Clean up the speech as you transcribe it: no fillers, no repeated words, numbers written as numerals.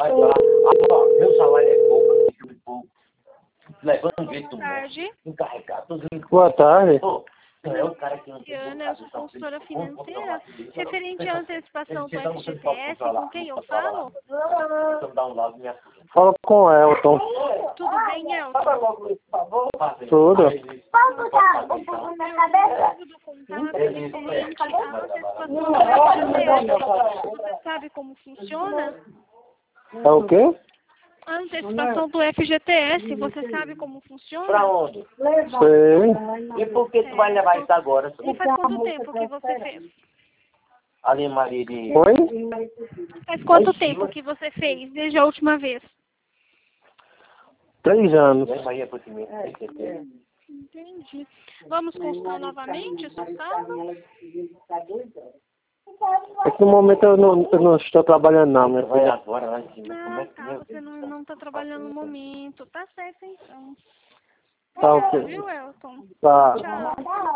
Vai lá. Ó, meu salário é pouco. Levando um jeito Boa tarde. encarregado. Boa tarde. É o cara que não tem Ana, eu sou consultora financeira. Referente à antecipação do FGTS, com quem eu falo? Fala com o Elton. Tudo bem, Elton? Tudo. Posso botar o povo na cabeça? Do contato referente à antecipação do FGTS. Você sabe como funciona? É o quê? A antecipação do FGTS, você sabe como funciona? Pra onde? Sei. E por que tu vai levar isso agora? E faz quanto tempo que você fez? Ali, Maria de... Oi? Faz quanto tempo que você fez, desde a última vez? 3 anos. Maria por Entendi. Vamos consultar novamente o seu caso? É que no momento eu não estou trabalhando não, minha Vai filha. agora lá em cima. Como é Ah, que tá. Você não está trabalhando no momento. Tá certo, então. Tá Obrigada, ok. viu, Elton? Tá. Tchau.